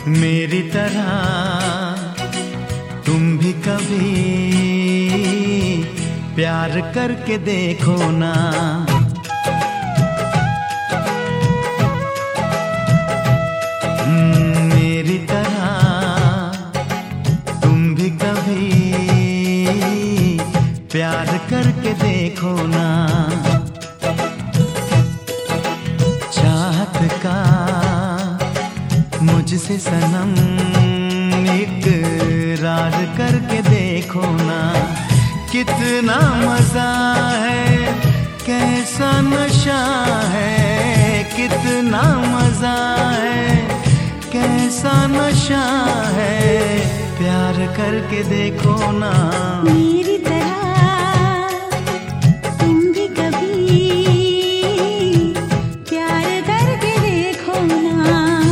मेरी तरह तुम भी कभी प्यार करके देखो ना। मेरी तरह तुम भी कभी प्यार करके देखो ना। चाहत का मुझसे सनम इकरार करके देखो ना। कितना मजा है, कैसा नशा है, कितना मजा है, कैसा नशा है, प्यार करके देखो ना। मेरी तरह तुम भी कभी प्यार करके देखो ना।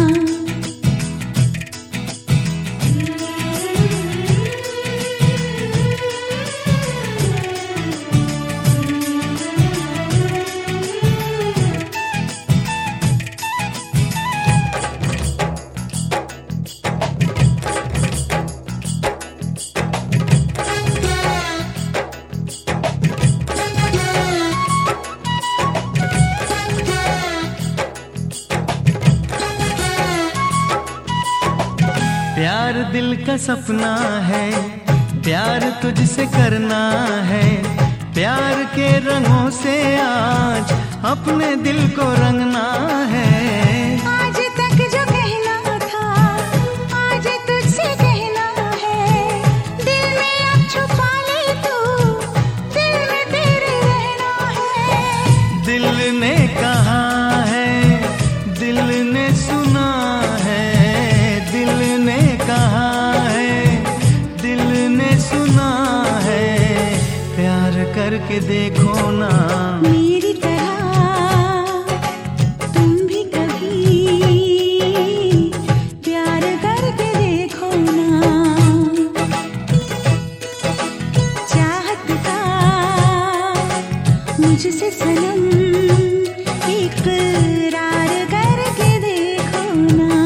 प्यार दिल का सपना है, प्यार तुझसे करना है। प्यार के रंगों से आज अपने दिल को रंगना है। आज तक जो कहना था आज तुझसे कहना है। दिल में अब छुपा ले तू, दिल में तेरे रहना है। दिल ने कहा है, दिल ने सुना है, दिल ने कहा है, दिल ने सुना है, प्यार करके देखो ना। मेरी तरह तुम भी कभी प्यार करके देखो ना। चाहत का मुझसे सनम इकरार करके देखो ना।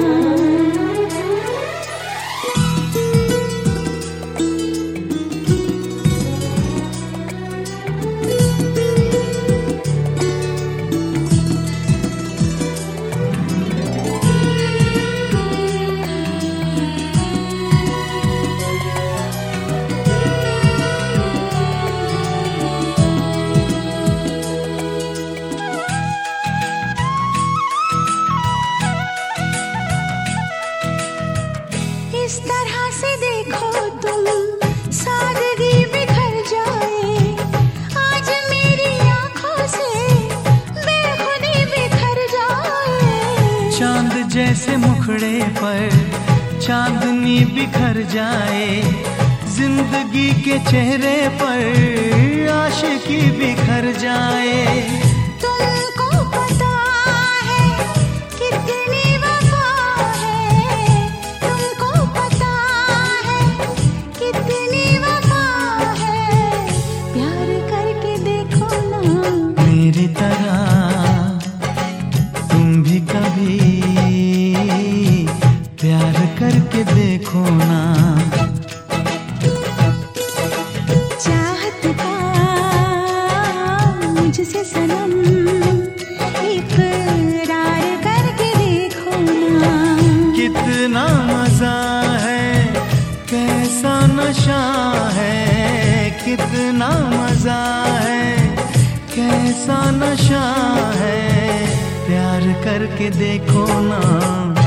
इस तरह से देखो तुम सादगी बिखर जाए। आज मेरी आंखों से बेखुदी बिखर जाए। चांद जैसे मुखड़े पर चांदनी बिखर जाए। जिंदगी के चेहरे पर आशिकी बिखर जाए। तुमको पता है कितनी वफा है। तुमको पता है कितनी वफा है। प्यार करके देखो ना। मेरी तरह तुम भी कभी प्यार करके देखो ना। चाहत का मुझसे सनम इकरार करके देखो ना। कितना मजा है, कैसा नशा है, कितना मजा है, कैसा नशा है, प्यार करके देखो ना।